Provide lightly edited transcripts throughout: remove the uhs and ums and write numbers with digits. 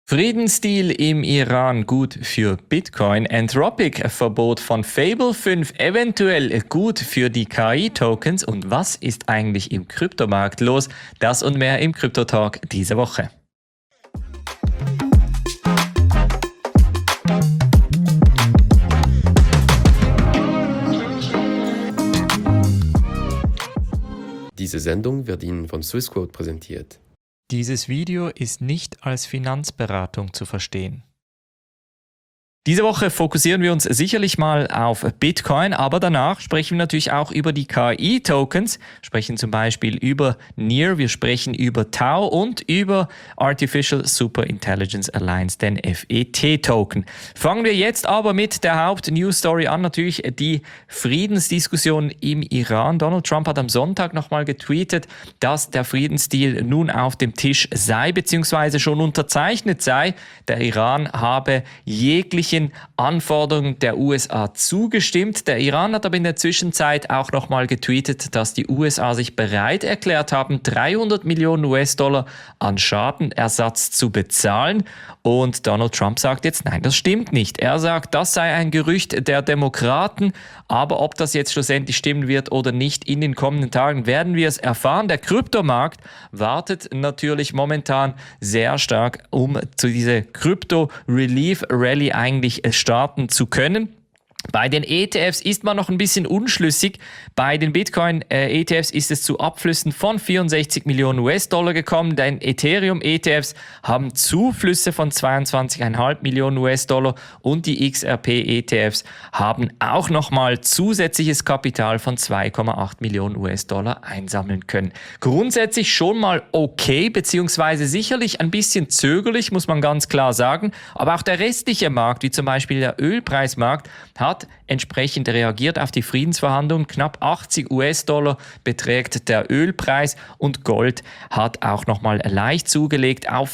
Friedensdeal im Iran gut für Bitcoin, Anthropic Verbot von Fable 5 eventuell gut für die KI-Tokens und was ist eigentlich im Kryptomarkt los? Das und mehr im Krypto-Talk diese Woche. Diese Sendung wird Ihnen von Swissquote präsentiert. Dieses Video ist nicht als Finanzberatung zu verstehen. Diese Woche fokussieren wir uns sicherlich mal auf Bitcoin, aber danach sprechen wir natürlich auch über die KI-Tokens, sprechen zum Beispiel über NEAR, wir sprechen über Tau und über Artificial Super Intelligence Alliance, den FET-Token. Fangen wir jetzt aber mit der Haupt-News-Story an, natürlich die Friedensdiskussion im Iran. Donald Trump hat am Sonntag nochmal getweetet, dass der Friedensdeal nun auf dem Tisch sei, beziehungsweise schon unterzeichnet sei. Der Iran habe jegliche Anforderungen der USA zugestimmt. Der Iran hat aber in der Zwischenzeit auch nochmal getweetet, dass die USA sich bereit erklärt haben, 300 Millionen US-Dollar an Schadenersatz zu bezahlen. Und Donald Trump sagt jetzt, nein, das stimmt nicht. Er sagt, das sei ein Gerücht der Demokraten, aber ob das jetzt schlussendlich stimmen wird oder nicht, in den kommenden Tagen werden wir es erfahren. Der Kryptomarkt wartet natürlich momentan sehr stark, um zu dieser Krypto-Relief-Rally eigentlich starten zu können. Bei den ETFs ist man noch ein bisschen unschlüssig. Bei den Bitcoin-ETFs ist es zu Abflüssen von 64 Millionen US-Dollar gekommen. Den Ethereum-ETFs haben Zuflüsse von 22,5 Millionen US-Dollar und die XRP-ETFs haben auch nochmal zusätzliches Kapital von 2,8 Millionen US-Dollar einsammeln können. Grundsätzlich schon mal okay, beziehungsweise sicherlich ein bisschen zögerlich, muss man ganz klar sagen. Aber auch der restliche Markt, wie zum Beispiel der Ölpreismarkt, hat entsprechend reagiert auf die Friedensverhandlungen. Knapp 80 US-Dollar beträgt der Ölpreis und Gold hat auch nochmal leicht zugelegt auf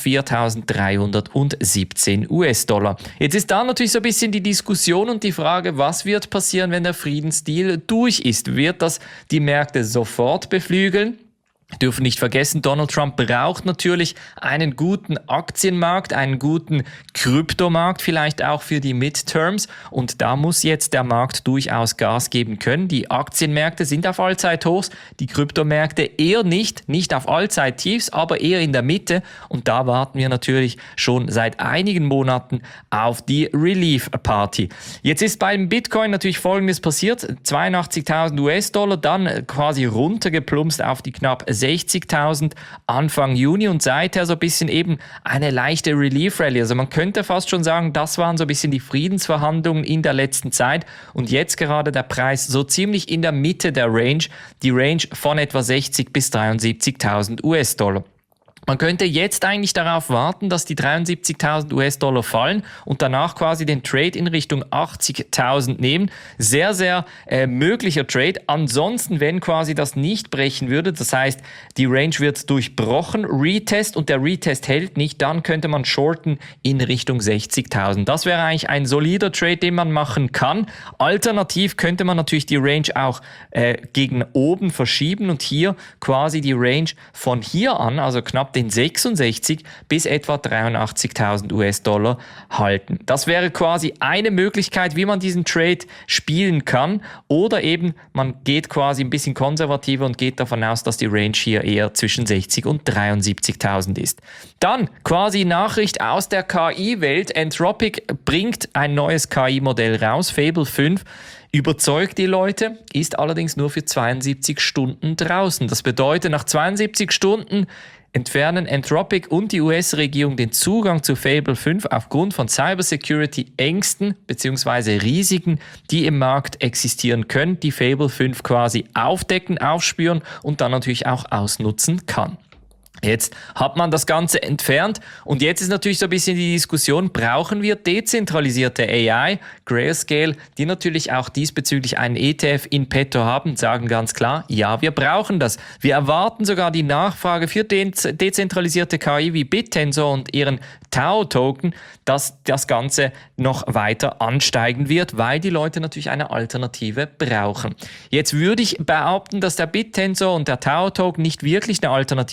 4.317 US-Dollar. Jetzt ist da natürlich so ein bisschen die Diskussion und die Frage, was wird passieren, wenn der Friedensdeal durch ist? Wird das die Märkte sofort beflügeln? Wir dürfen nicht vergessen, Donald Trump braucht natürlich einen guten Aktienmarkt, einen guten Kryptomarkt, vielleicht auch für die Midterms. Und da muss jetzt der Markt durchaus Gas geben können. Die Aktienmärkte sind auf Allzeithochs, die Kryptomärkte eher nicht auf Allzeittiefs, aber eher in der Mitte. Und da warten wir natürlich schon seit einigen Monaten auf die Relief Party. Jetzt ist beim Bitcoin natürlich Folgendes passiert. 82.000 US-Dollar, dann quasi runtergeplumpst auf die knapp 60.000 Anfang Juni und seither so ein bisschen eben eine leichte Relief-Rally. Also man könnte fast schon sagen, das waren so ein bisschen die Friedensverhandlungen in der letzten Zeit und jetzt gerade der Preis so ziemlich in der Mitte der Range, die Range von etwa 60 bis 73.000 US-Dollar. Man könnte jetzt eigentlich darauf warten, dass die 73.000 US-Dollar fallen und danach quasi den Trade in Richtung 80.000 nehmen. Sehr, sehr möglicher Trade. Ansonsten, wenn quasi das nicht brechen würde, das heißt, die Range wird durchbrochen, Retest und der Retest hält nicht, dann könnte man shorten in Richtung 60.000. Das wäre eigentlich ein solider Trade, den man machen kann. Alternativ könnte man natürlich die Range auch gegen oben verschieben und hier quasi die Range von hier an, also knapp den 66 bis etwa 83.000 US-Dollar halten. Das wäre quasi eine Möglichkeit, wie man diesen Trade spielen kann. Oder eben, man geht quasi ein bisschen konservativer und geht davon aus, dass die Range hier eher zwischen 60 und 73.000 ist. Dann quasi Nachricht aus der KI-Welt. Anthropic bringt ein neues KI-Modell raus, Fable 5. Überzeugt die Leute, ist allerdings nur für 72 Stunden draußen. Das bedeutet, nach 72 Stunden entfernen Anthropic und die US-Regierung den Zugang zu Fable 5 aufgrund von Cybersecurity-Ängsten bzw. Risiken, die im Markt existieren können, die Fable 5 quasi aufdecken, aufspüren und dann natürlich auch ausnutzen kann. Jetzt hat man das Ganze entfernt und jetzt ist natürlich so ein bisschen die Diskussion, brauchen wir dezentralisierte AI, Grayscale, die natürlich auch diesbezüglich einen ETF in petto haben, sagen ganz klar, ja, wir brauchen das. Wir erwarten sogar die Nachfrage für dezentralisierte KI wie BitTensor und ihren Tau-Token, dass das Ganze noch weiter ansteigen wird, weil die Leute natürlich eine Alternative brauchen. Jetzt würde ich behaupten, dass der BitTensor und der Tau-Token nicht wirklich eine Alternative für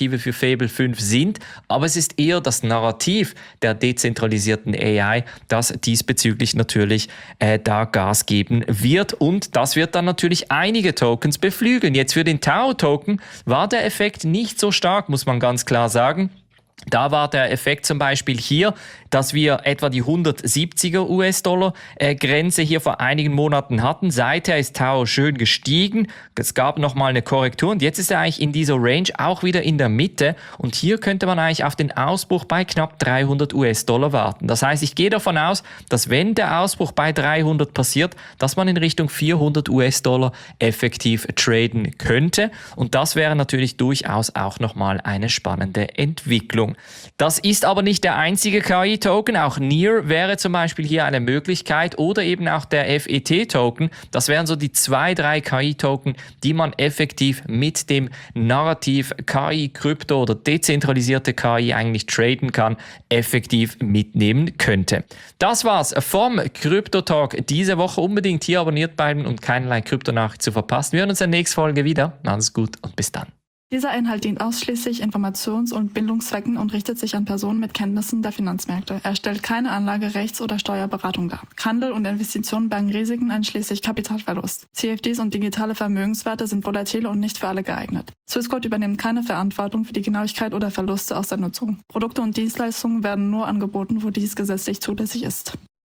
Fable 5 sind, aber es ist eher das Narrativ der dezentralisierten AI, das diesbezüglich natürlich da Gas geben wird, und das wird dann natürlich einige Tokens beflügeln. Jetzt für den Tau-Token war der Effekt nicht so stark, muss man ganz klar sagen. Da war der Effekt zum Beispiel hier, dass wir etwa die 170er US-Dollar Grenze hier vor einigen Monaten hatten. Seither ist Tau schön gestiegen. Es gab nochmal eine Korrektur und jetzt ist er eigentlich in dieser Range auch wieder in der Mitte. Und hier könnte man eigentlich auf den Ausbruch bei knapp 300 US-Dollar warten. Das heißt, ich gehe davon aus, dass wenn der Ausbruch bei 300 passiert, dass man in Richtung 400 US-Dollar effektiv traden könnte. Und das wäre natürlich durchaus auch nochmal eine spannende Entwicklung. Das ist aber nicht der einzige KI-Token. Auch Near wäre zum Beispiel hier eine Möglichkeit oder eben auch der FET-Token. Das wären so die 2-3 KI-Token, die man effektiv mit dem Narrativ KI, Krypto oder dezentralisierte KI eigentlich traden kann, effektiv mitnehmen könnte. Das war's vom Krypto-Talk diese Woche. Unbedingt hier abonniert bleiben und keinerlei Kryptonachricht zu verpassen. Wir hören uns in der nächsten Folge wieder. Alles gut und bis dann. Dieser Inhalt dient ausschließlich Informations- und Bildungszwecken und richtet sich an Personen mit Kenntnissen der Finanzmärkte. Er stellt keine Anlage-, Rechts- oder Steuerberatung dar. Handel und Investitionen bergen Risiken einschließlich Kapitalverlust. CFDs und digitale Vermögenswerte sind volatil und nicht für alle geeignet. Swissquote übernimmt keine Verantwortung für die Genauigkeit oder Verluste aus der Nutzung. Produkte und Dienstleistungen werden nur angeboten, wo dies gesetzlich zulässig ist.